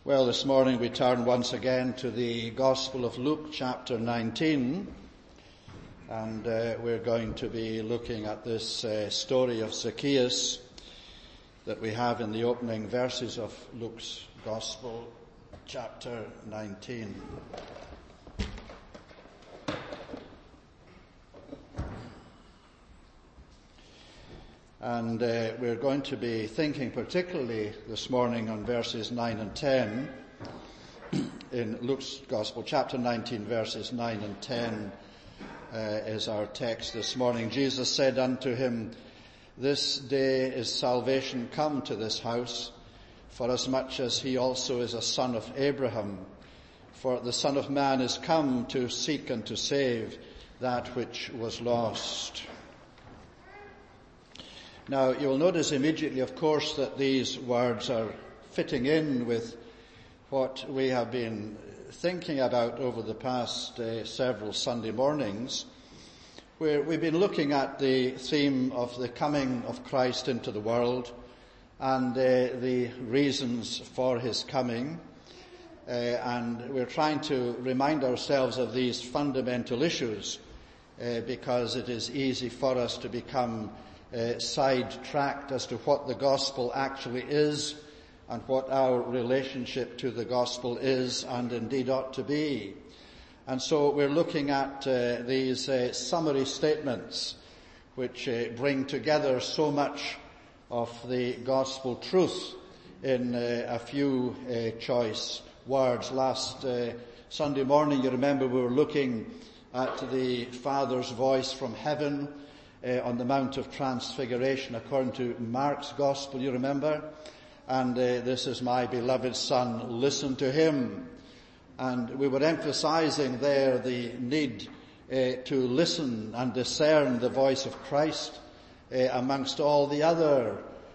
Well, this morning we turn once again to the Gospel of Luke, chapter 19, and we're going to be looking at this story of Zacchaeus that we have in the opening verses of Luke's Gospel, chapter 19. And we're going to be thinking particularly this morning on verses 9 and 10 in Luke's Gospel, chapter 19, verses 9 and 10 is our text this morning. Jesus said unto him, This day is salvation come to this house, forasmuch as he also is a son of Abraham. For the Son of Man is come to seek and to save that which was lost. Now, you'll notice immediately, of course, that these words are fitting in with what we have been thinking about over the past several Sunday mornings, where we've been looking at the theme of the coming of Christ into the world and the reasons for his coming. And we're trying to remind ourselves of these fundamental issues because it is easy for us to become sidetracked as to what the gospel actually is and what our relationship to the gospel is and indeed ought to be. And so we're looking at these summary statements which bring together so much of the gospel truth in a few choice words. Last Sunday morning, you remember, we were looking at the Father's voice from heaven on the Mount of Transfiguration according to Mark's Gospel, you remember? And this is my beloved Son, listen to him. And we were emphasizing there the need to listen and discern the voice of Christ amongst all the other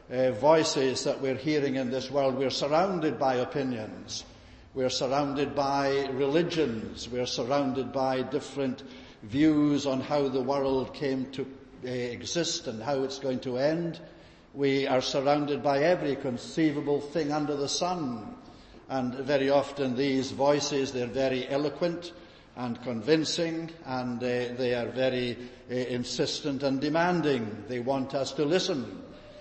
voices that we're hearing in this world. We're surrounded by opinions. We're surrounded by religions. We're surrounded by different views on how the world came to exist and how it's going to end. We are surrounded by every conceivable thing under the sun. And very often these voices, they're very eloquent and convincing, and they are very insistent and demanding. They want us to listen.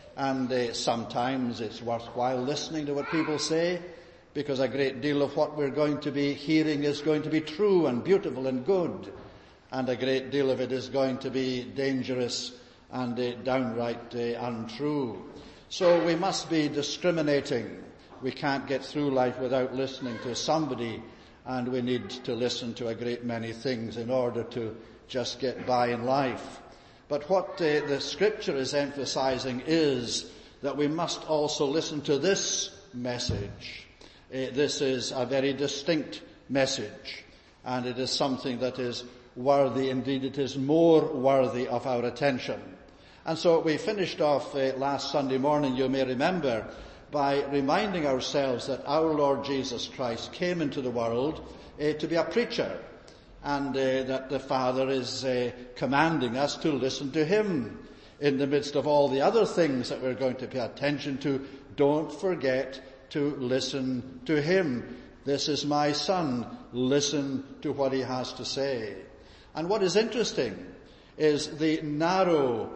And sometimes it's worthwhile listening to what people say, because a great deal of what we're going to be hearing is going to be true and beautiful and good. And a great deal of it is going to be dangerous and downright untrue. So we must be discriminating. We can't get through life without listening to somebody, and we need to listen to a great many things in order to just get by in life. But what the Scripture is emphasizing is that we must also listen to this message. This is a very distinct message, and it is something that is worthy, indeed it is more worthy of our attention. And so we finished off last Sunday morning, you may remember, by reminding ourselves that our Lord Jesus Christ came into the world to be a preacher, and that the Father is commanding us to listen to him in the midst of all the other things that we're going to pay attention to. Don't forget to listen to him. This is my Son. Listen to what he has to say. And what is interesting is the narrow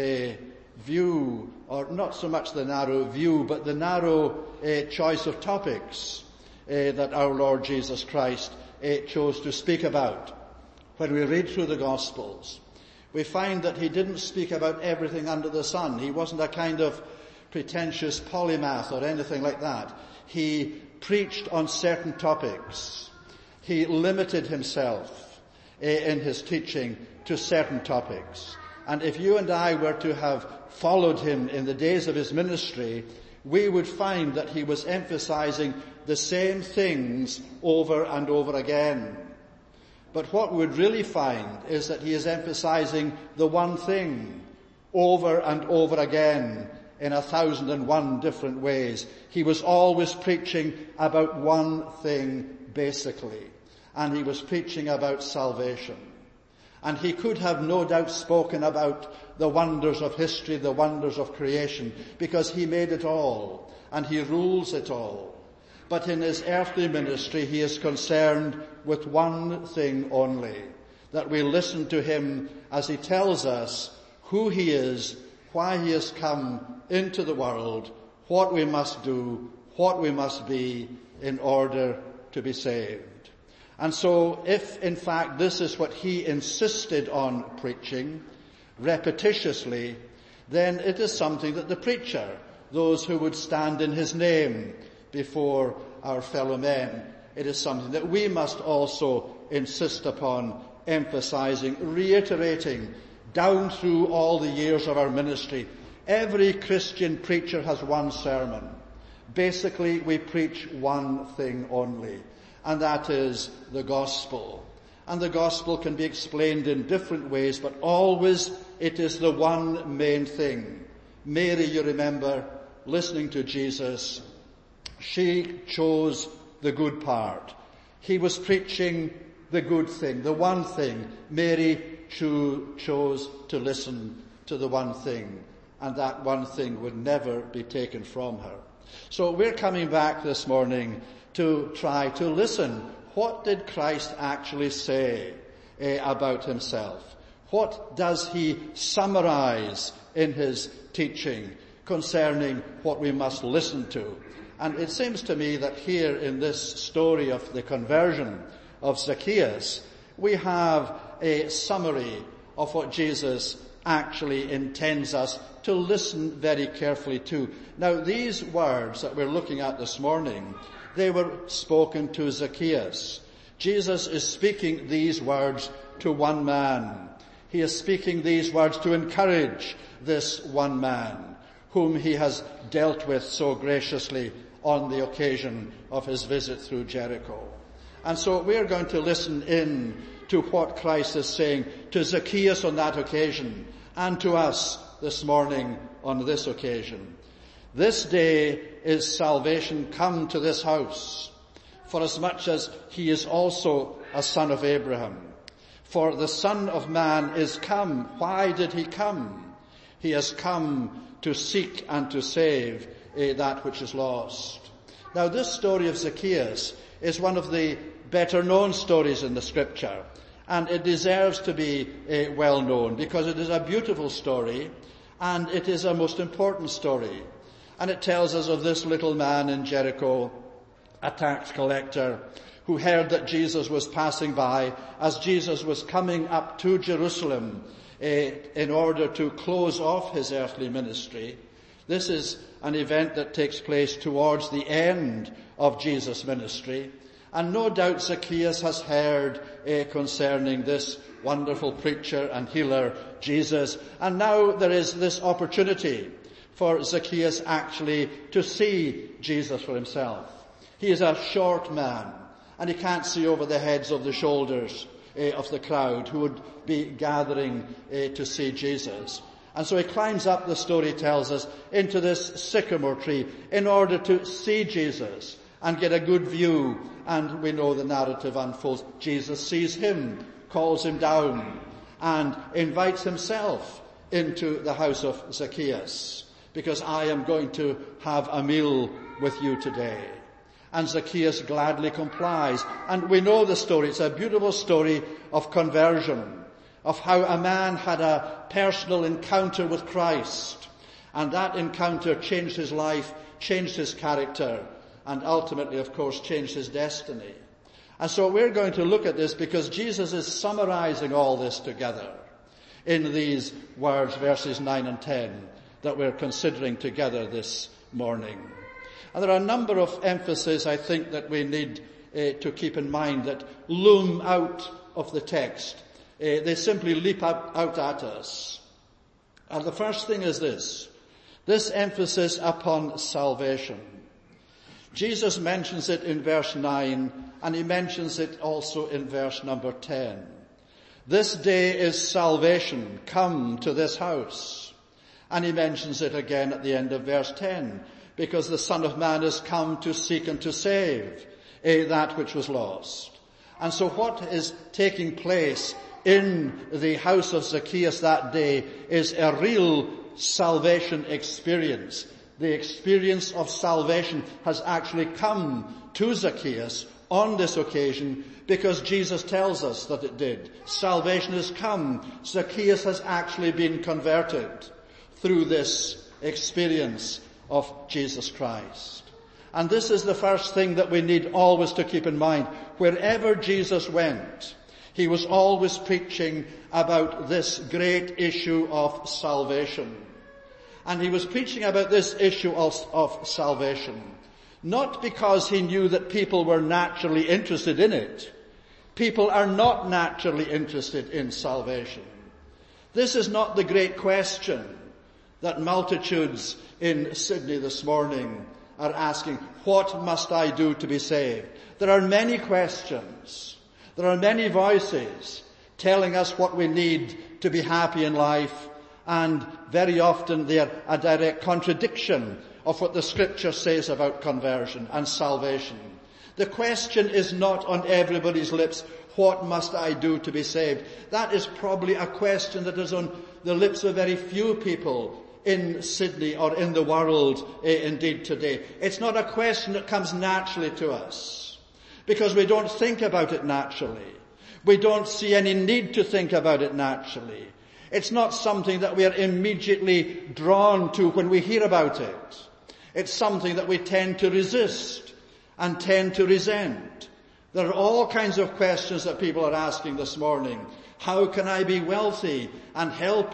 view, or not so much the narrow view, but the narrow choice of topics that our Lord Jesus Christ chose to speak about. When we read through the Gospels, we find that he didn't speak about everything under the sun. He wasn't a kind of pretentious polymath or anything like that. He preached on certain topics. He limited himself in his teaching to certain topics. And if you and I were to have followed him in the days of his ministry, we would find that he was emphasizing the same things over and over again. But what we would really find is that he is emphasizing the one thing over and over again in 1,001 different ways. He was always preaching about one thing, basically. And he was preaching about salvation. And he could have no doubt spoken about the wonders of history, the wonders of creation, because he made it all and he rules it all. but in his earthly ministry he is concerned with one thing only, that we listen to him as he tells us who he is, why he has come into the world, what we must do, what we must be in order to be saved. And so if in fact this is what he insisted on preaching repetitiously, then it is something that the preacher, those who would stand in his name before our fellow men, it is something that we must also insist upon emphasizing, reiterating down through all the years of our ministry. Every Christian preacher has one sermon. Basically, we preach one thing only, and that is the gospel. And the gospel can be explained in different ways, but always it is the one main thing. Mary, you remember, listening to Jesus, she chose the good part. He was preaching the good thing, the one thing. Mary chose to listen to the one thing, and that one thing would never be taken from her. So we're coming back this morning to try to listen. What did Christ actually say about himself? What does he summarize in his teaching concerning what we must listen to? And it seems to me that here in this story of the conversion of Zacchaeus, we have a summary of what Jesus actually intends us to listen very carefully to. Now, these words that we're looking at this morning, they were spoken to Zacchaeus. Jesus is speaking these words to one man. He is speaking these words to encourage this one man, whom he has dealt with so graciously on the occasion of his visit through Jericho. And so we're going to listen in to what Christ is saying to Zacchaeus on that occasion and to us this morning on this occasion. This day is salvation come to this house, forasmuch as he is also a son of Abraham. For the Son of Man is come. Why did he come? He has come to seek and to save that which is lost. Now, this story of Zacchaeus is one of the better known stories in the scripture, and it deserves to be well known because it is a beautiful story and it is a most important story. And it tells us of this little man in Jericho, a tax collector, who heard that Jesus was passing by as Jesus was coming up to Jerusalem in order to close off his earthly ministry. This is an event that takes place towards the end of Jesus' ministry. And no doubt Zacchaeus has heard concerning this wonderful preacher and healer, Jesus. And now there is this opportunity for Zacchaeus actually to see Jesus for himself. He is a short man, and he can't see over the heads of the shoulders of the crowd who would be gathering to see Jesus. And so he climbs up, the story tells us, into this sycamore tree in order to see Jesus and get a good view. And we know the narrative unfolds. Jesus sees him, calls him down, and invites himself into the house of Zacchaeus, because I am going to have a meal with you today. And Zacchaeus gladly complies. And we know the story. It's a beautiful story of conversion, of how a man had a personal encounter with Christ. And that encounter changed his life, changed his character, and ultimately, of course, changed his destiny. And so we're going to look at this because Jesus is summarizing all this together in these words, verses 9 and 10, that we're considering together this morning. And there are a number of emphases, I think, that we need to keep in mind that loom out of the text. They simply leap out at us. And the first thing is this emphasis upon salvation. Jesus mentions it in verse 9, and he mentions it also in verse number 10. This day is salvation come to this house. And he mentions it again at the end of verse 10, because the Son of Man is come to seek and to save that which was lost. And so what is taking place in the house of Zacchaeus that day is a real salvation experience. the experience of salvation has actually come to Zacchaeus on this occasion because Jesus tells us that it did. Salvation has come. Zacchaeus has actually been converted through this experience of Jesus Christ. And this is the first thing that we need always to keep in mind. Wherever Jesus went, he was always preaching about this great issue of salvation. And he was preaching about this issue of salvation, not because he knew that people were naturally interested in it. People are not naturally interested in salvation. This is not the great question that multitudes in Sydney this morning are asking. What must I do to be saved? There are many questions. There are many voices telling us what we need to be happy in life, and very often they are a direct contradiction of what the Scripture says about conversion and salvation. The question is not on everybody's lips, what must I do to be saved? That is probably a question that is on the lips of very few people in Sydney or in the world indeed today. It's not a question that comes naturally to us because we don't think about it naturally. We don't see any need to think about it naturally. It's not something that we are immediately drawn to when we hear about it. It's something that we tend to resist and tend to resent. There are all kinds of questions that people are asking this morning. How can I be wealthy and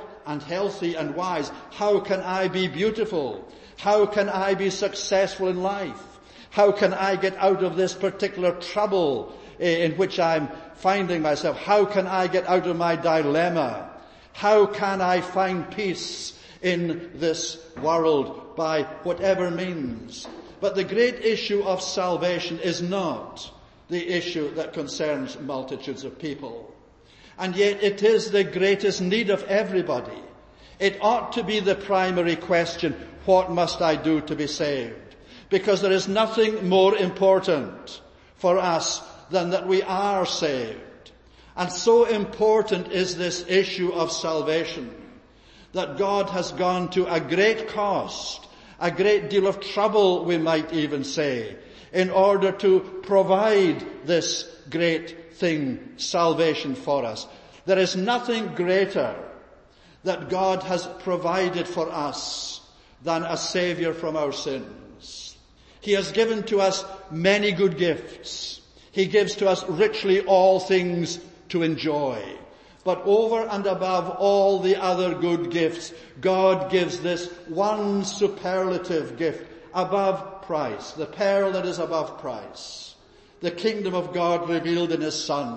healthy and wise? How can I be beautiful? How can I be successful in life? How can I get out of this particular trouble in which I'm finding myself? How can I get out of my dilemma? How can I find peace in this world by whatever means? But the great issue of salvation is not the issue that concerns multitudes of people. And yet it is the greatest need of everybody. It ought to be the primary question, what must I do to be saved? Because there is nothing more important for us than that we are saved. And so important is this issue of salvation that God has gone to a great cost, a great deal of trouble, we might even say, in order to provide this great thing, salvation for us. There is nothing greater that God has provided for us than a Savior from our sins. He has given to us many good gifts. He gives to us richly all things to enjoy. But over and above all the other good gifts, God gives this one superlative gift above price, the pearl that is above price, the kingdom of God revealed in His Son.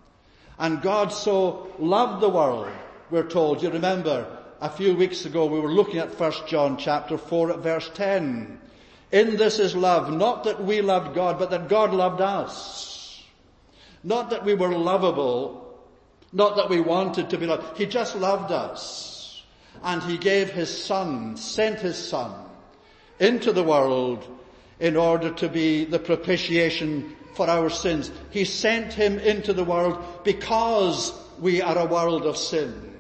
And God so loved the world, we're told. You remember, a few weeks ago we were looking at 1 John chapter 4 at verse 10. In this is love, not that we loved God, but that God loved us. Not that we were lovable, not that we wanted to be loved. He just loved us. And He gave His Son, sent His Son into the world in order to be the propitiation for our sins. He sent Him into the world because we are a world of sin.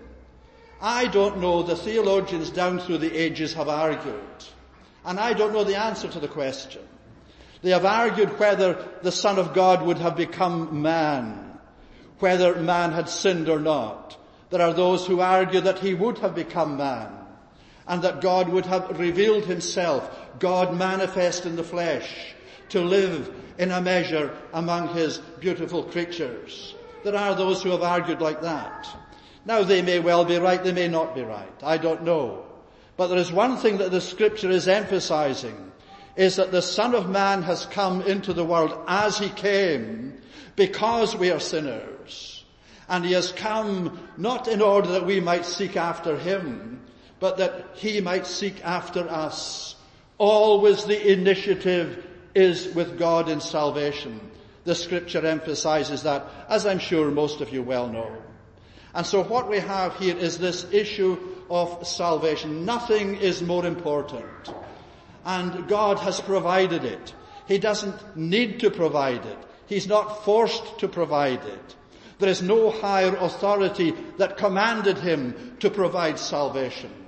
I don't know, the theologians down through the ages have argued, and I don't know the answer to the question. They have argued whether the Son of God would have become man, whether man had sinned or not. There are those who argue that He would have become man, and that God would have revealed Himself, God manifest in the flesh, to live in a measure among His beautiful creatures. There are those who have argued like that. Now they may well be right, they may not be right. I don't know. But there is one thing that the Scripture is emphasizing, is that the Son of Man has come into the world as He came because we are sinners. And He has come not in order that we might seek after Him, but that He might seek after us. Always the initiative is with God in salvation. The Scripture emphasizes that, as I'm sure most of you well know. And so what we have here is this issue of salvation. Nothing is more important. And God has provided it. He doesn't need to provide it. He's not forced to provide it. There is no higher authority that commanded Him to provide salvation.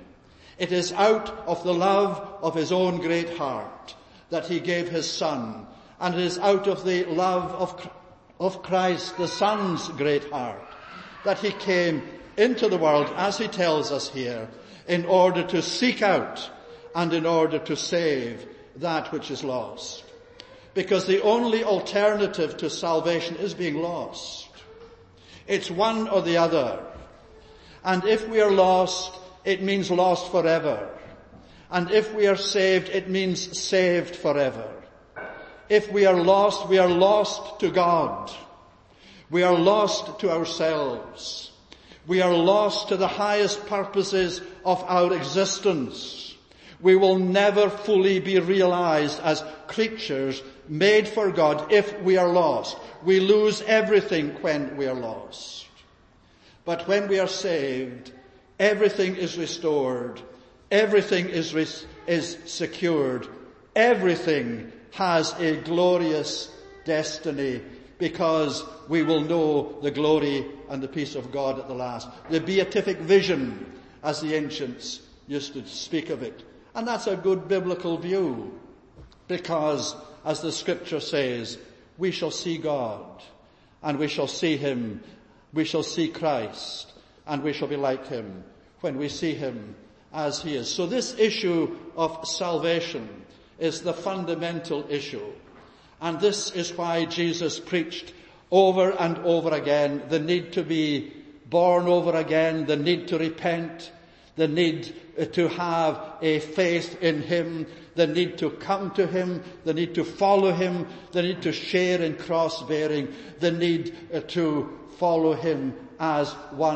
It is out of the love of his own great heart that he gave his Son, and it is out of the love of Christ, the Son's great heart, that he came into the world, as he tells us here, in order to seek out and in order to save that which is lost. Because the only alternative to salvation is being lost. It's one or the other. And if we are lost, it means lost forever. And if we are saved, it means saved forever. If we are lost to God. We are lost to ourselves. We are lost to the highest purposes of our existence. We will never fully be realized as creatures made for God if we are lost. We lose everything when we are lost. But when we are saved, everything is restored. Everything is secured. Everything has a glorious destiny, because we will know the glory and the peace of God at the last. The beatific vision, as the ancients used to speak of it. And that's a good biblical view, because, as the scripture says, we shall see God, and we shall see him, we shall see Christ, and we shall be like him when we see him as he is. So this issue of salvation is the fundamental issue. And this is why Jesus preached over and over again the need to be born over again, the need to repent, the need to have a faith in him, the need to come to him, the need to follow him, the need to share in cross-bearing, the need to follow him as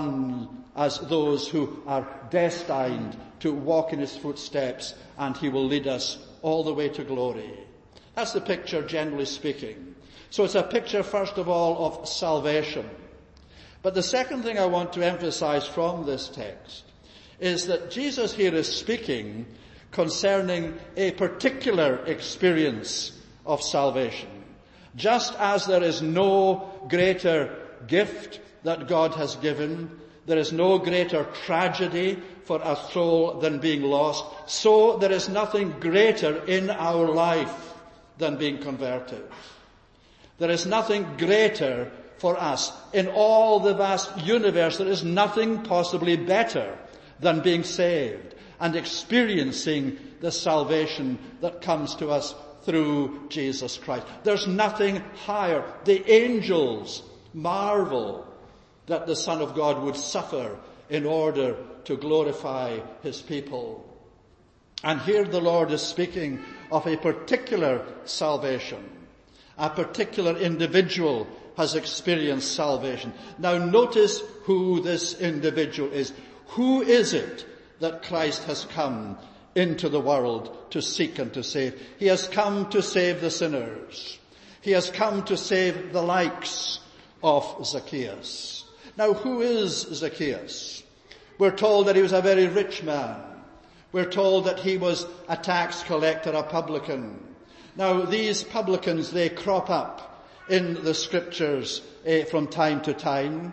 those who are destined to walk in his footsteps, and he will lead us all the way to glory. That's the picture, generally speaking. So it's a picture, first of all, of salvation. But the second thing I want to emphasize from this text is that Jesus here is speaking concerning a particular experience of salvation. Just as there is no greater gift that God has given, there is no greater tragedy for a soul than being lost, so there is nothing greater in our life than being converted. There is nothing greater for us. In all the vast universe, there is nothing possibly better than being saved and experiencing the salvation that comes to us through Jesus Christ. There's nothing higher. The angels marvel that the Son of God would suffer in order to glorify his people. And here the Lord is speaking of a particular salvation. A particular individual has experienced salvation. Now notice who this individual is. Who is it that Christ has come into the world to seek and to save? He has come to save the sinners. He has come to save the likes of Zacchaeus. Now who is Zacchaeus? We're told that he was a very rich man. We're told that he was a tax collector, a publican. Now these publicans, they crop up in the scriptures from time to time.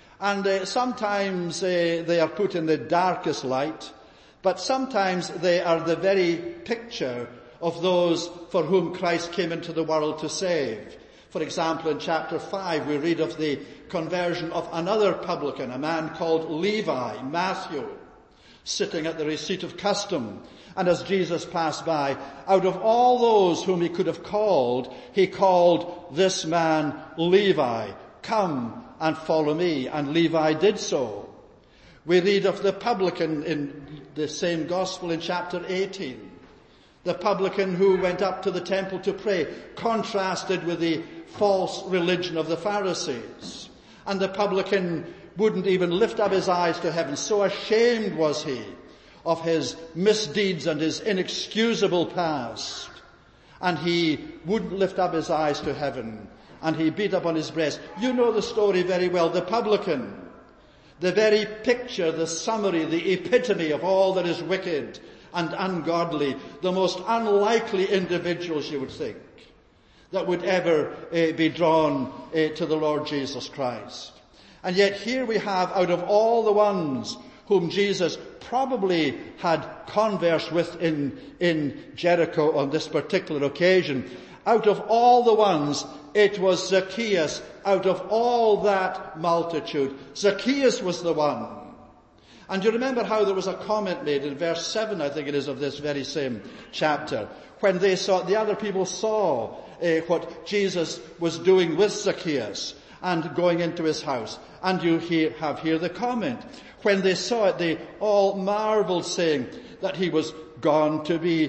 And sometimes they are put in the darkest light. But sometimes they are the very picture of those for whom Christ came into the world to save. For example, in chapter 5, we read of the conversion of another publican, a man called Levi, Matthew, sitting at the receipt of custom. And as Jesus passed by, out of all those whom he could have called, he called this man Levi, "Come and follow me." And Levi did so. We read of the publican in the same gospel in chapter 18. The publican who went up to the temple to pray, contrasted with the false religion of the Pharisees. And the publican wouldn't even lift up his eyes to heaven. So ashamed was he of his misdeeds and his inexcusable past. And he wouldn't lift up his eyes to heaven. And he beat upon his breast. You know the story very well. The publican, the very picture, the summary, the epitome of all that is wicked and ungodly, the most unlikely individuals, you would think, that would ever be drawn to the Lord Jesus Christ. And yet here we have, out of all the ones whom Jesus probably had conversed with in Jericho on this particular occasion, out of all the ones, it was Zacchaeus, out of all that multitude. Zacchaeus was the one. And you remember how there was a comment made in verse 7, I think it is, of this very same chapter, when the other people saw what Jesus was doing with Zacchaeus and going into his house. And you have here the comment. When they saw it, they all marveled, saying that he was gone to be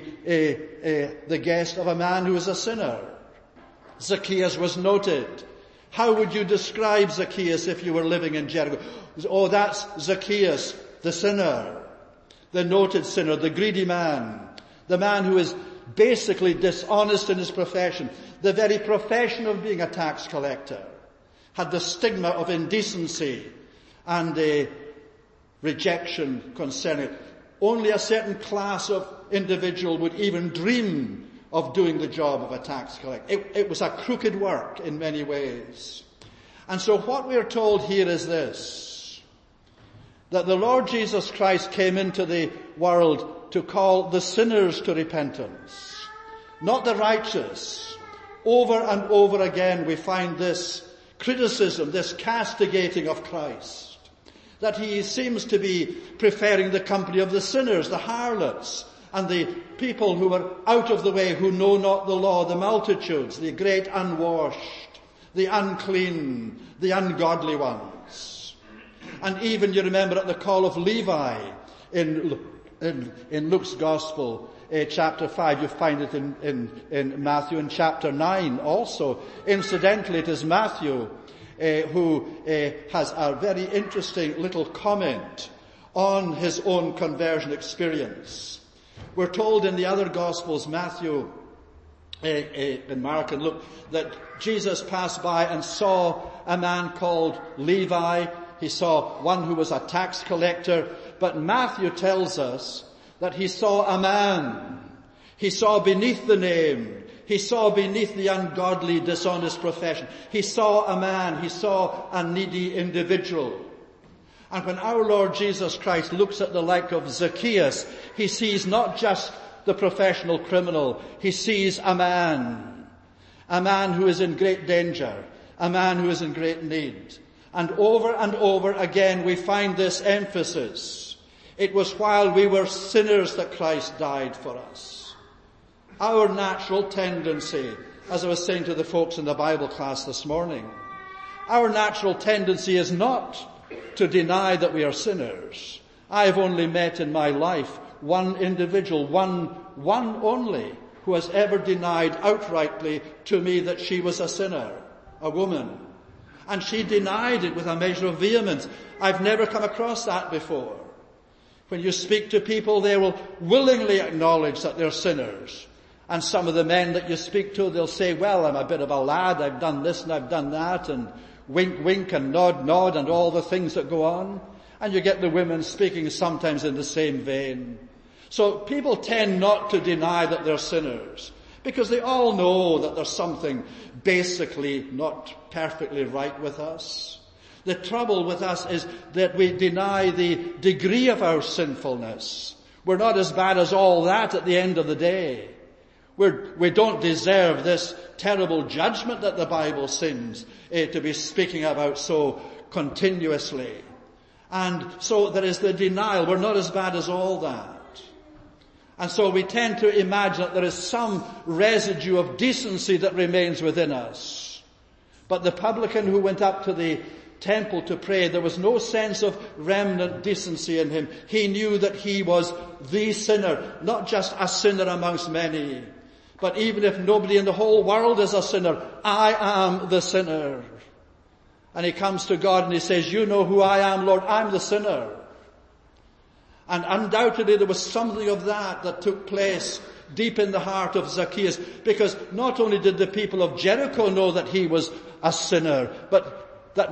the guest of a man who is a sinner. Zacchaeus was noted. How would you describe Zacchaeus if you were living in Jericho? Oh, that's Zacchaeus, the sinner, the noted sinner, the greedy man, the man who is basically dishonest in his profession. The very profession of being a tax collector had the stigma of indecency and rejection concerning it. Only a certain class of individual would even dream of doing the job of a tax collector. It was a crooked work in many ways. And so what we are told here is this, that the Lord Jesus Christ came into the world to call the sinners to repentance, not the righteous. Over and over again we find this criticism, this castigating of Christ, that he seems to be preferring the company of the sinners, the harlots, and the people who are out of the way, who know not the law, the multitudes, the great unwashed, the unclean, the ungodly ones. And even, you remember, at the call of Levi in Luke's Gospel, chapter 5, you find it in Matthew, in chapter 9 also. Incidentally, it is Matthew who has a very interesting little comment on his own conversion experience. We're told in the other Gospels, Matthew, and Mark and Luke, that Jesus passed by and saw a man called Levi. He saw one who was a tax collector. But Matthew tells us that he saw a man. He saw beneath the name. He saw beneath the ungodly, dishonest profession. He saw a man. He saw a needy individual. And when our Lord Jesus Christ looks at the like of Zacchaeus, he sees not just the professional criminal. He sees a man who is in great danger, a man who is in great need. And over again we find this emphasis. It was while we were sinners that Christ died for us. Our natural tendency, as I was saying to the folks in the Bible class this morning, our natural tendency is not to deny that we are sinners. I've only met in my life one individual, one only, who has ever denied outrightly to me that she was a sinner, a woman. And she denied it with a measure of vehemence. I've never come across that before. When you speak to people, they will willingly acknowledge that they're sinners. And some of the men that you speak to, they'll say, well, I'm a bit of a lad, I've done this and I've done that, and wink, wink, and nod, nod, and all the things that go on. And you get the women speaking sometimes in the same vein. So people tend not to deny that they're sinners, because they all know that there's something basically not perfectly right with us. The trouble with us is that we deny the degree of our sinfulness. We're not as bad as all that at the end of the day. We don't deserve this terrible judgment that the Bible seems to be speaking about so continuously. And so there is the denial. We're not as bad as all that. And so we tend to imagine that there is some residue of decency that remains within us. But the publican who went up to the temple to pray, there was no sense of remnant decency in him. He knew that he was the sinner, not just a sinner amongst many. But even if nobody in the whole world is a sinner, I am the sinner. And he comes to God and he says, you know who I am, Lord, I'm the sinner. And undoubtedly there was something of that took place deep in the heart of Zacchaeus, because not only did the people of Jericho know that he was a sinner, but that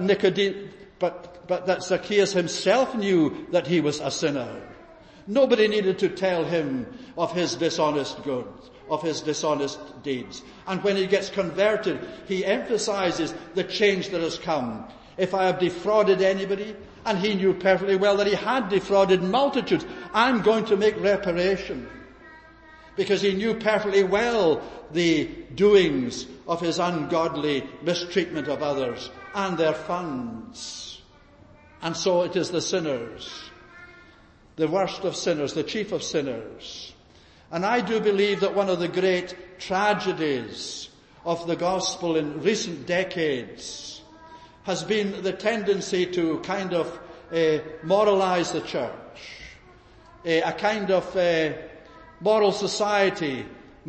that Zacchaeus himself knew that he was a sinner. Nobody needed to tell him of his dishonest goods, of his dishonest deeds. And when he gets converted, he emphasizes the change that has come. If I have defrauded anybody, And he knew perfectly well that he had defrauded multitudes. I'm going to make reparation. Because he knew perfectly well the doings of his ungodly mistreatment of others and their funds. And so it is the sinners, the worst of sinners, the chief of sinners. And I do believe that one of the great tragedies of the gospel in recent decades has been the tendency to kind of moralize the church, a kind of moral society, a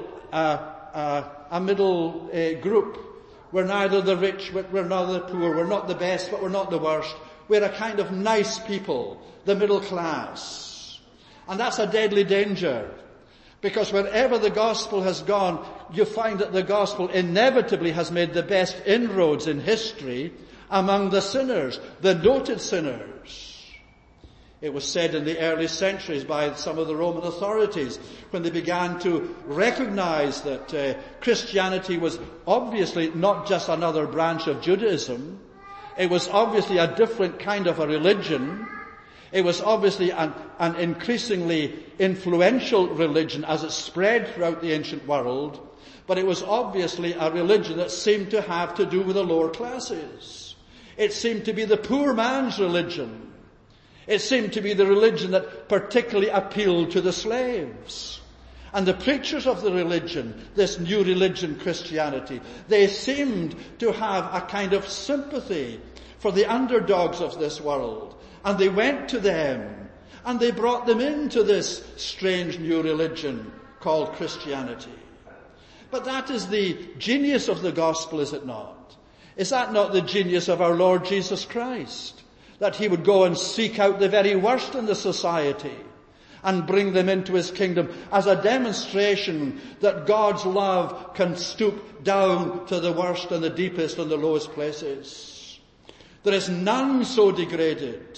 middle group. We're neither the rich, we're not the poor, we're not the best, but we're not the worst. We're a kind of nice people, the middle class. And that's a deadly danger. Because wherever the gospel has gone, you find that the gospel inevitably has made the best inroads in history among the sinners, the noted sinners. It was said in the early centuries by some of the Roman authorities when they began to recognize that Christianity was obviously not just another branch of Judaism. It was obviously a different kind of a religion. It was obviously an increasingly influential religion as it spread throughout the ancient world, but it was obviously a religion that seemed to have to do with the lower classes. It seemed to be the poor man's religion. It seemed to be the religion that particularly appealed to the slaves. And the preachers of the religion, this new religion, Christianity, they seemed to have a kind of sympathy for the underdogs of this world. And they went to them and they brought them into this strange new religion called Christianity. But that is the genius of the gospel, is it not? Is that not the genius of our Lord Jesus Christ? That he would go and seek out the very worst in the society and bring them into his kingdom as a demonstration that God's love can stoop down to the worst and the deepest and the lowest places. There is none so degraded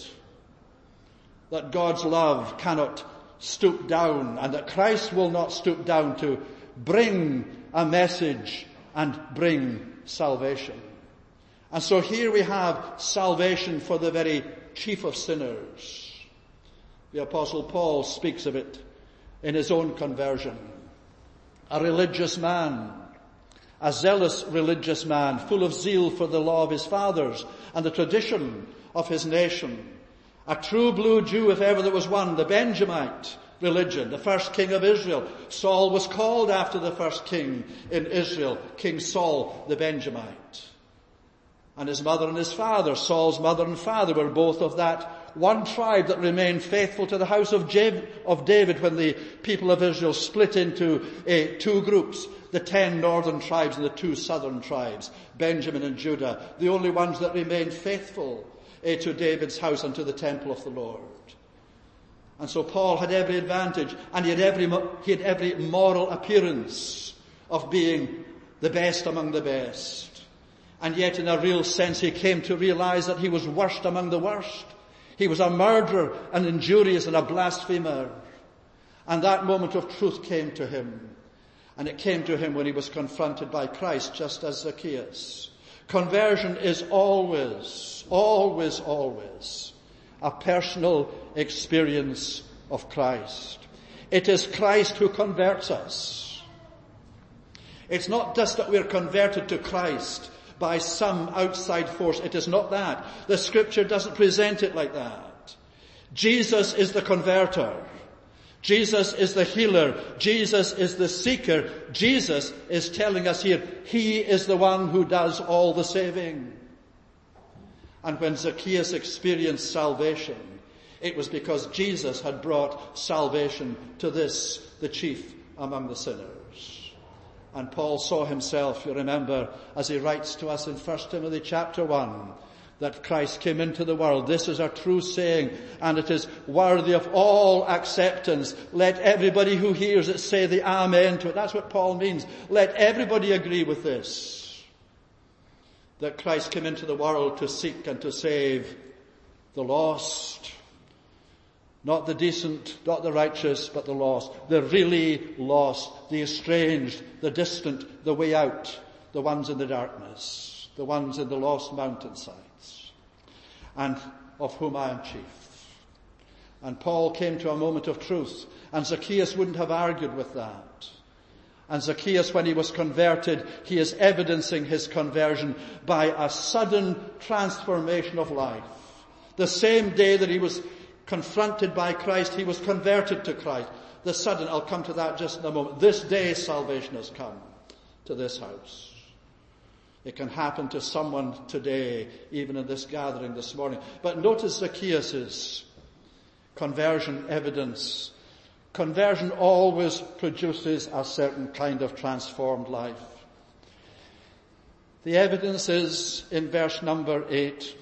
that God's love cannot stoop down, and that Christ will not stoop down to bring a message and bring salvation. And so here we have salvation for the very chief of sinners. The Apostle Paul speaks of it in his own conversion. A religious man, a zealous religious man, full of zeal for the law of his fathers and the tradition of his nation. A true blue Jew, if ever there was one, the Benjamite religion, the first king of Israel. Saul was called after the first king in Israel, King Saul the Benjamite. And his mother and his father, Saul's mother and father, were both of that one tribe that remained faithful to the house of David when the people of Israel split into two groups, the 10 northern tribes and the 2 southern tribes, Benjamin and Judah, the only ones that remained faithful to David's house and to the temple of the Lord. And so Paul had every advantage, and he had every moral appearance of being the best among the best. And yet in a real sense he came to realize that he was worst among the worst. He was a murderer, an injurious and a blasphemer. And that moment of truth came to him. And it came to him when he was confronted by Christ, just as Zacchaeus. Conversion is always a personal experience of Christ. It is Christ who converts us. It's not just that we're converted to Christ by some outside force. It is not that. The scripture doesn't present it like that. Jesus is the converter. Jesus is the healer. Jesus is the seeker. Jesus is telling us here, he is the one who does all the saving. And when Zacchaeus experienced salvation, it was because Jesus had brought salvation to this, the chief among the sinners. And Paul saw himself, you remember, as he writes to us in 1 Timothy chapter 1, that Christ came into the world. This is a true saying, and it is worthy of all acceptance. Let everybody who hears it say the amen to it. That's what Paul means. Let everybody agree with this. That Christ came into the world to seek and to save the lost. Not the decent, not the righteous, but the lost. The really lost, the estranged, the distant, the way out, the ones in the darkness, the ones in the lost mountainsides. And of whom I am chief. And Paul came to a moment of truth, and Zacchaeus wouldn't have argued with that. And Zacchaeus, when he was converted, he is evidencing his conversion by a sudden transformation of life. The same day that he was confronted by Christ, he was converted to Christ. The sudden, I'll come to that just in a moment. This day salvation has come to this house. It can happen to someone today, even in this gathering this morning. But notice Zacchaeus' conversion evidence. Conversion always produces a certain kind of transformed life. The evidence is in verse number 8.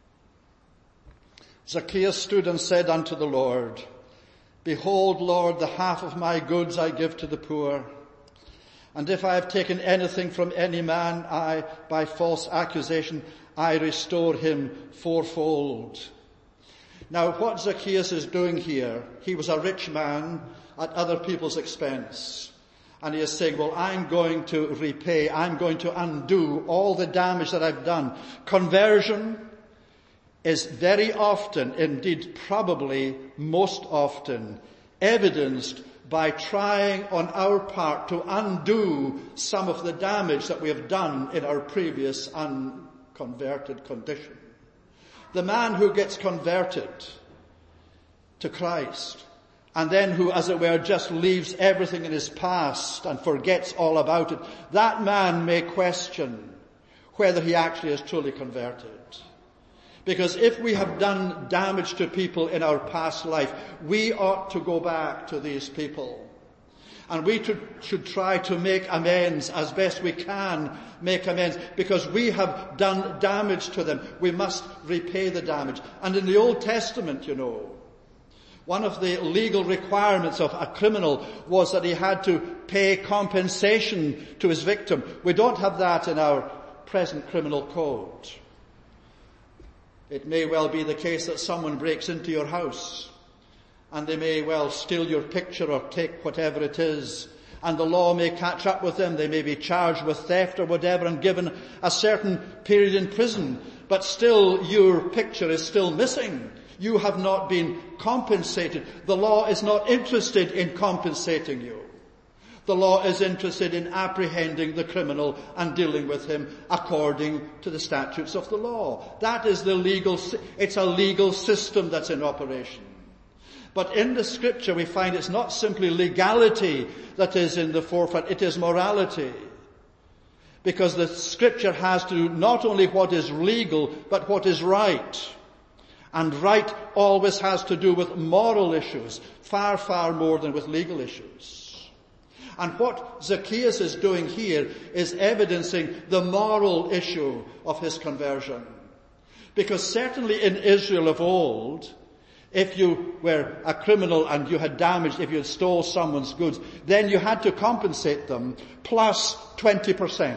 Zacchaeus stood and said unto the Lord, Behold, Lord, the half of my goods I give to the poor. And if I have taken anything from any man, by false accusation, I restore him fourfold. Now, what Zacchaeus is doing here, he was a rich man at other people's expense. And he is saying, well, I'm going to repay, I'm going to undo all the damage that I've done. Conversion is very often, indeed probably most often, evidenced by trying on our part to undo some of the damage that we have done in our previous unconverted condition. The man who gets converted to Christ and then who, as it were, just leaves everything in his past and forgets all about it, that man may question whether he actually is truly converted. Because if we have done damage to people in our past life, we ought to go back to these people. And we should try to make amends as best we can make amends, because we have done damage to them. We must repay the damage. And in the Old Testament, you know, one of the legal requirements of a criminal was that he had to pay compensation to his victim. We don't have that in our present criminal code. It may well be the case that someone breaks into your house and they may well steal your picture or take whatever it is, and the law may catch up with them. They may be charged with theft or whatever and given a certain period in prison, but still your picture is still missing. You have not been compensated. The law is not interested in compensating you. The law is interested in apprehending the criminal and dealing with him according to the statutes of the law. That is it's a legal system that's in operation. But in the scripture we find it's not simply legality that is in the forefront, it is morality. Because the scripture has to do not only what is legal, but what is right. And right always has to do with moral issues, far, far more than with legal issues. And what Zacchaeus is doing here is evidencing the moral issue of his conversion. Because certainly in Israel of old, if you were a criminal and you had damaged, if you had stole someone's goods, then you had to compensate them plus 20%.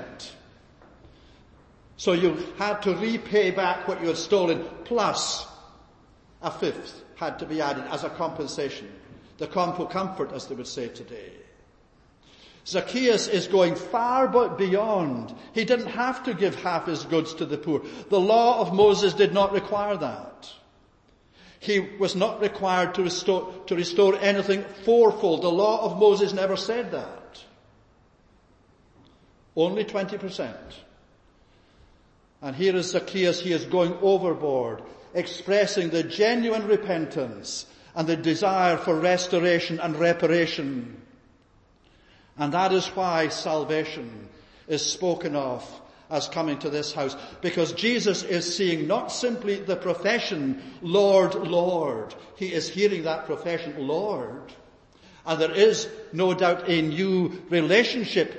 So you had to repay back what you had stolen plus a fifth had to be added as a compensation. The compo comfort, as they would say today. Zacchaeus is going far beyond. He didn't have to give half his goods to the poor. The law of Moses did not require that. He was not required to restore anything fourfold. The law of Moses never said that. Only 20%. And here is Zacchaeus, he is going overboard, expressing the genuine repentance and the desire for restoration and reparation. And that is why salvation is spoken of as coming to this house. Because Jesus is seeing not simply the profession, Lord, Lord. He is hearing that profession, Lord. And there is no doubt a new relationship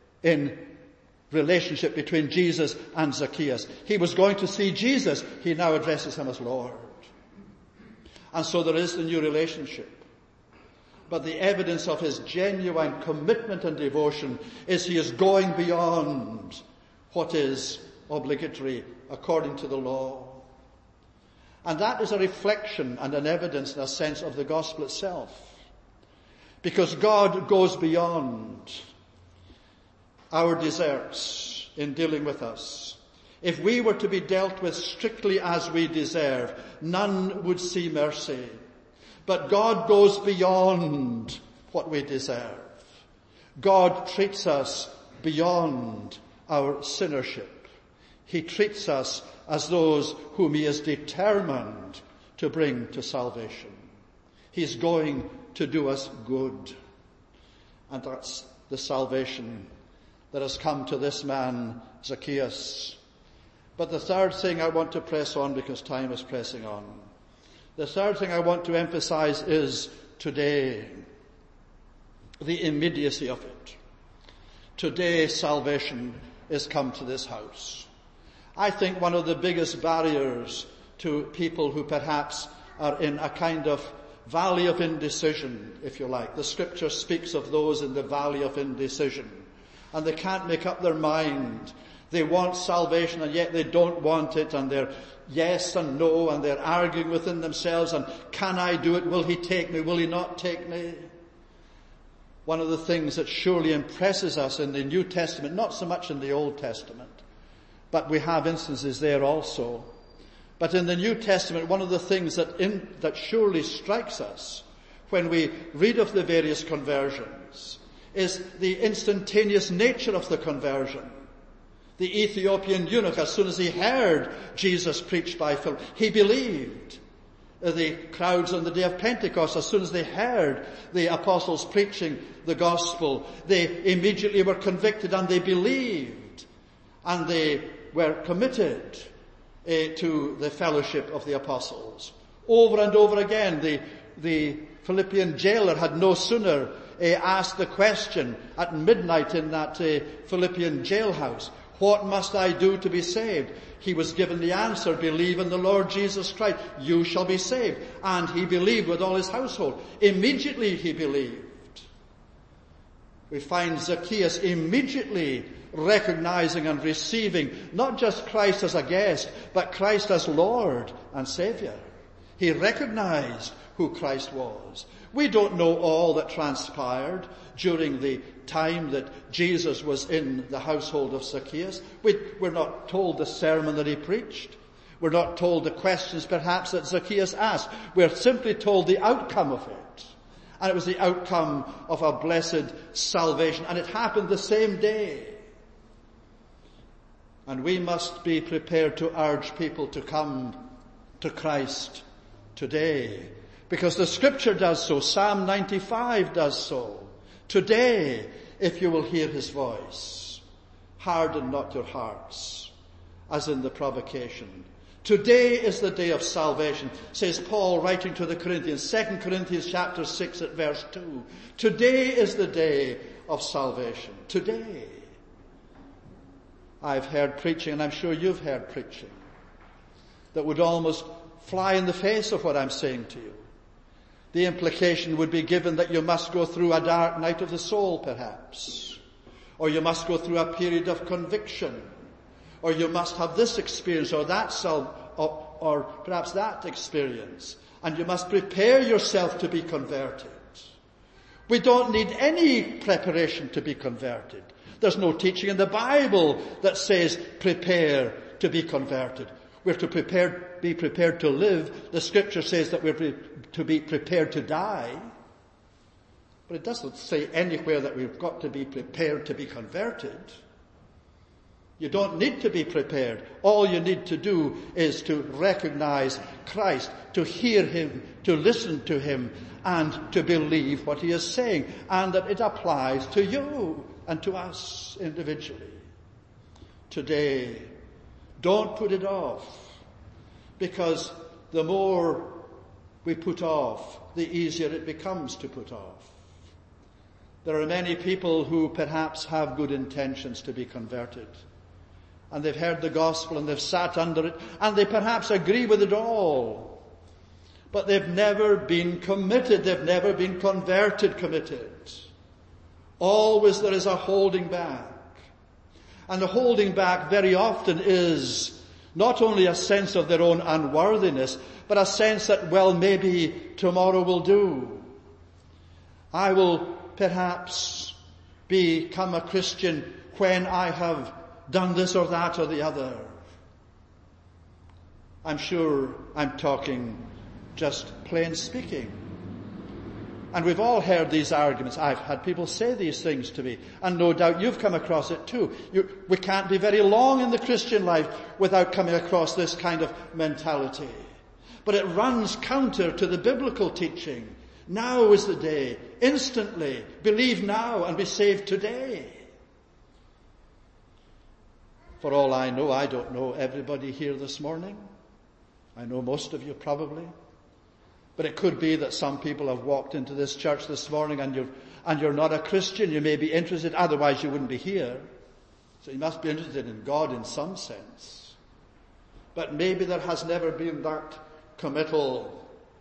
between Jesus and Zacchaeus. He was going to see Jesus. He now addresses him as Lord. And so there is the new relationship. But the evidence of his genuine commitment and devotion is he is going beyond what is obligatory according to the law. And that is a reflection and an evidence in a sense of the gospel itself. Because God goes beyond our deserts in dealing with us. If we were to be dealt with strictly as we deserve, none would see mercy. But God goes beyond what we deserve. God treats us beyond our sinnership. He treats us as those whom he is determined to bring to salvation. He's going to do us good. And that's the salvation that has come to this man, Zacchaeus. But the third thing I want to press on, because time is pressing on, the third thing I want to emphasize is today, the immediacy of it. Today salvation is come to this house. I think one of the biggest barriers to people who perhaps are in a kind of valley of indecision, if you like. The scripture speaks of those in the valley of indecision, and they can't make up their mind. They want salvation and yet they don't want it, and they're yes and no, and they're arguing within themselves, and can I do it? Will he take me? Will he not take me? One of the things that surely impresses us in the New Testament, not so much in the Old Testament, but we have instances there also. But in the New Testament, one of the things that surely strikes us when we read of the various conversions is the instantaneous nature of the conversion. The Ethiopian eunuch, as soon as he heard Jesus preached by Philip, he believed. The crowds on the day of Pentecost, as soon as they heard the apostles preaching the gospel, they immediately were convicted and they believed. And they were committed to the fellowship of the apostles. Over and over again, the Philippian jailer had no sooner asked the question at midnight in that Philippian jailhouse, what must I do to be saved? He was given the answer, believe in the Lord Jesus Christ, you shall be saved. And he believed with all his household. Immediately he believed. We find Zacchaeus immediately recognizing and receiving not just Christ as a guest, but Christ as Lord and Savior. He recognized who Christ was. We don't know all that transpired during the time that Jesus was in the household of Zacchaeus. We're not told the sermon that he preached. We're not told the questions perhaps that Zacchaeus asked. We're simply told the outcome of it. And it was the outcome of a blessed salvation. And it happened the same day. And we must be prepared to urge people to come to Christ today. Because the scripture does so. Psalm 95 does so. Today, if you will hear his voice, harden not your hearts, as in the provocation. Today is the day of salvation, says Paul writing to the Corinthians, 2 Corinthians chapter 6 at verse 2. Today is the day of salvation. Today. I've heard preaching, and I'm sure you've heard preaching, that would almost fly in the face of what I'm saying to you. The implication would be given that you must go through a dark night of the soul, perhaps. Or you must go through a period of conviction. Or you must have this experience or that, or perhaps that experience. And you must prepare yourself to be converted. We don't need any preparation to be converted. There's no teaching in the Bible that says prepare to be converted. We're to be prepared to live. The scripture says that we're to be prepared to die. But it doesn't say anywhere that we've got to be prepared to be converted. You don't need to be prepared. All you need to do is to recognize Christ, to hear him, to listen to him, and to believe what he is saying. And that it applies to you and to us individually. Today, don't put it off, because the more we put off, the easier it becomes to put off. There are many people who perhaps have good intentions to be converted, and they've heard the gospel and they've sat under it, and they perhaps agree with it all, but they've never been committed, they've never been converted committed. Always there is a holding back. And the holding back very often is not only a sense of their own unworthiness, but a sense that, well, maybe tomorrow will do. I will perhaps become a Christian when I have done this or that or the other. I'm sure I'm talking just plain speaking. And we've all heard these arguments. I've had people say these things to me, and no doubt you've come across it too. We can't be very long in the Christian life without coming across this kind of mentality. But it runs counter to the biblical teaching. Now is the day. Instantly. Believe now and be saved today. For all I know, I don't know everybody here this morning. I know most of you probably. But it could be that some people have walked into this church this morning and you're not a Christian. You may be interested, otherwise you wouldn't be here. So you must be interested in God in some sense. But maybe there has never been that committal.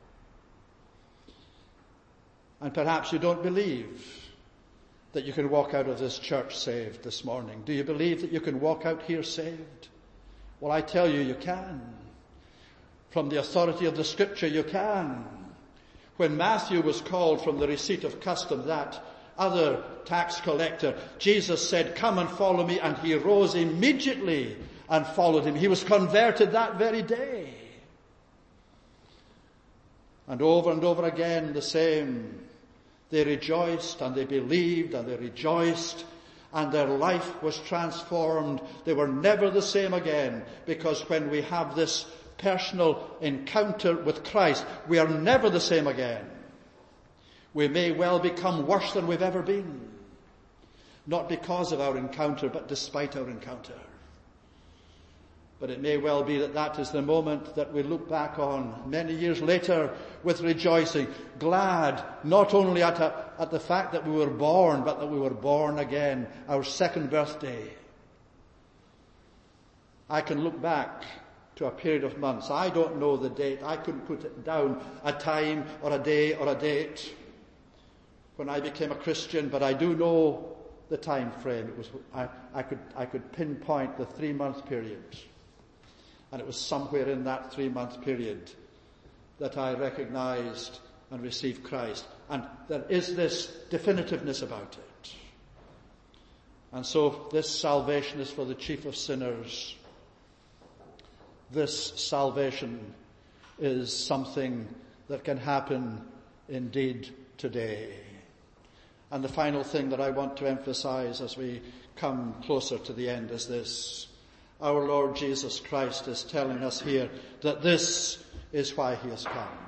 And perhaps you don't believe that you can walk out of this church saved this morning. Do you believe that you can walk out here saved? Well, I tell you, you can. From the authority of the Scripture, you can. When Matthew was called from the receipt of custom, that other tax collector, Jesus said, "Come and follow me," and he rose immediately and followed him. He was converted that very day. And over again the same. They rejoiced and they believed and they rejoiced, and their life was transformed. They were never the same again, because when we have this personal encounter with Christ, we are never the same again. We may well become worse than we've ever been. Not because of our encounter, but despite our encounter. But it may well be that that is the moment that we look back on many years later with rejoicing, glad not only at the fact that we were born, but that we were born again, our second birthday. I can look back to a period of months. I don't know the date. I couldn't put it down, a time or a day or a date when I became a Christian, but I do know the time frame. It was I could pinpoint the 3-month period. And it was somewhere in that 3-month period that I recognized and received Christ. And there is this definitiveness about it. And so this salvation is for the chief of sinners. This salvation is something that can happen indeed today. And the final thing that I want to emphasize as we come closer to the end is this. Our Lord Jesus Christ is telling us here that this is why he has come.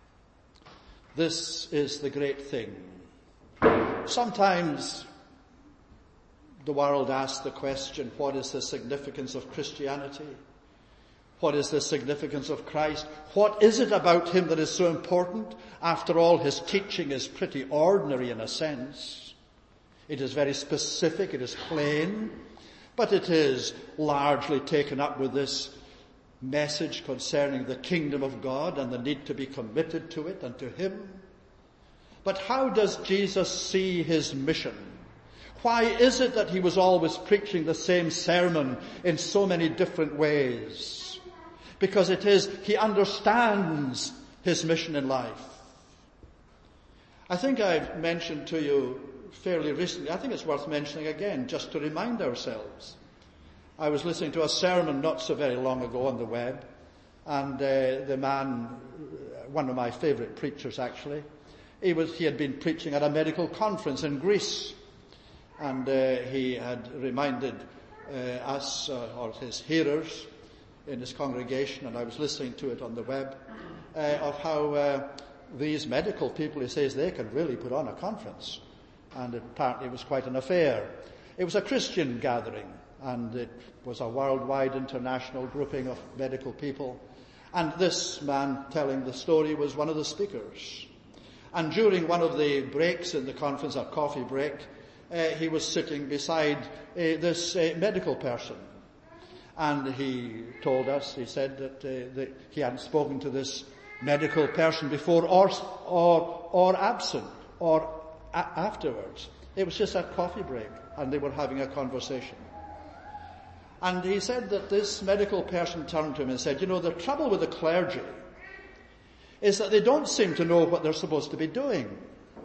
This is the great thing. Sometimes the world asks the question, what is the significance of Christianity? What is the significance of Christ? What is it about him that is so important? After all, his teaching is pretty ordinary in a sense. It is very specific, it is plain, but it is largely taken up with this message concerning the kingdom of God and the need to be committed to it and to him. But how does Jesus see his mission? Why is it that he was always preaching the same sermon in so many different ways? Because he understands his mission in life. I think I've mentioned to you fairly recently, I think it's worth mentioning again, just to remind ourselves. I was listening to a sermon not so very long ago on the web, and the man, one of my favorite preachers actually, he had been preaching at a medical conference in Greece, and he had reminded us, or his hearers, in his congregation, and I was listening to it on the web, of how these medical people, he says, they can really put on a conference. And apparently it was quite an affair. It was a Christian gathering, and it was a worldwide international grouping of medical people. And this man telling the story was one of the speakers. And during one of the breaks in the conference, a coffee break, he was sitting beside this medical person. And he told us, he said that he hadn't spoken to this medical person before or absent or afterwards. It was just a coffee break and they were having a conversation. And he said that this medical person turned to him and said, you know, the trouble with the clergy is that they don't seem to know what they're supposed to be doing.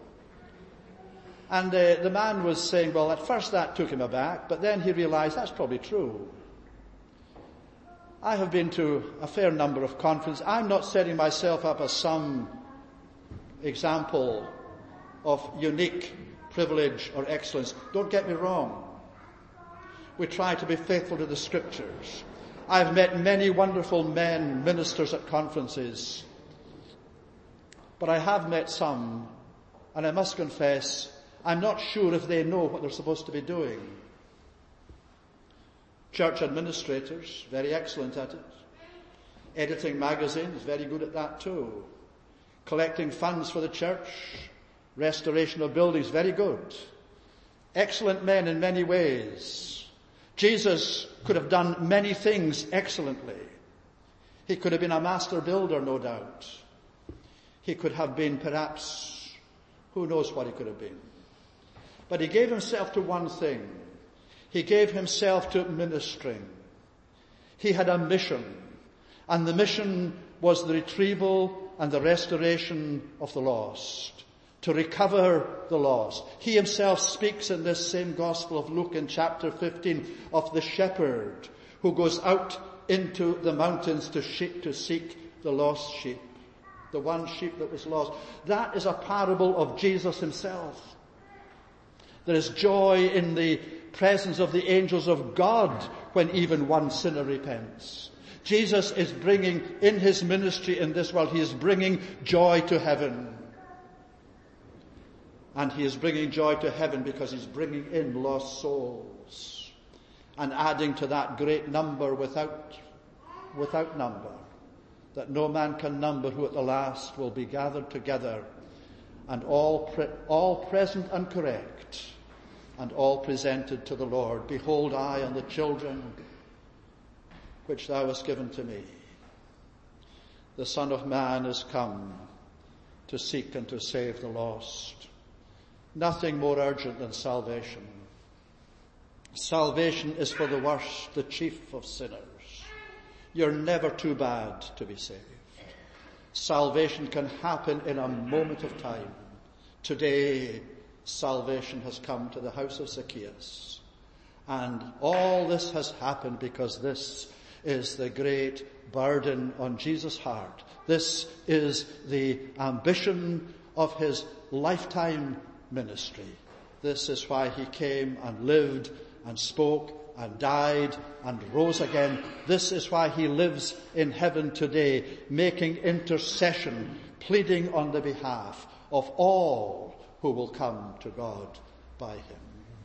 And the man was saying, well, at first that took him aback, but then he realized that's probably true. I have been to a fair number of conferences. I'm not setting myself up as some example of unique privilege or excellence. Don't get me wrong. We try to be faithful to the Scriptures. I've met many wonderful men, ministers at conferences. But I have met some, and I must confess, I'm not sure if they know what they're supposed to be doing. Church administrators, very excellent at it. Editing magazines, very good at that too. Collecting funds for the church, restoration of buildings, very good. Excellent men in many ways. Jesus could have done many things excellently. He could have been a master builder, no doubt. He could have been perhaps, who knows what he could have been. But he gave himself to one thing. He gave himself to ministering. He had a mission, and the mission was the retrieval and the restoration of the lost, to recover the lost. He himself speaks in this same Gospel of Luke in chapter 15 of the shepherd who goes out into the mountains to seek the lost sheep, the one sheep that was lost. That is a parable of Jesus himself. There is joy in the presence of the angels of God when even one sinner repents. Jesus is bringing, in his ministry in this world, he is bringing joy to heaven. And he is bringing joy to heaven because he's bringing in lost souls and adding to that great number without number, that no man can number, who at the last will be gathered together, and all present and correct, and all presented to the Lord. Behold, I and the children which thou hast given to me. The Son of Man is come to seek and to save the lost. Nothing more urgent than salvation. Salvation is for the worst, the chief of sinners. You're never too bad to be saved. Salvation can happen in a moment of time. Today, salvation has come to the house of Zacchaeus. And all this has happened because this is the great burden on Jesus' heart. This is the ambition of his lifetime ministry. This is why he came and lived and spoke and died and rose again. This is why he lives in heaven today, making intercession, pleading on the behalf of all who will come to God by him.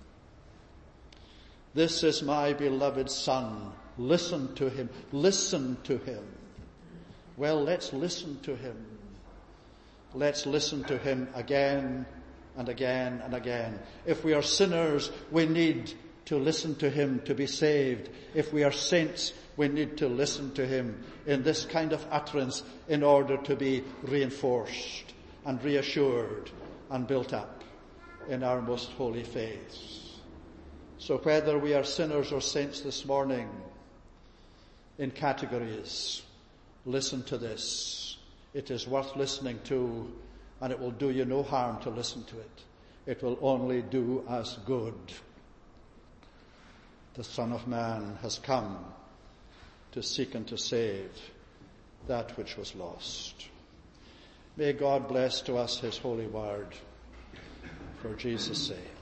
This is my beloved Son. Listen to him. Listen to him. Well, let's listen to him. Let's listen to him again and again and again. If we are sinners, we need to listen to him to be saved. If we are saints, we need to listen to him in this kind of utterance in order to be reinforced and reassured and built up in our most holy faith. So whether we are sinners or saints this morning, in categories, listen to this. It is worth listening to, and it will do you no harm to listen to it. It will only do us good. The Son of Man has come to seek and to save that which was lost. May God bless to us his holy word, for Jesus' sake.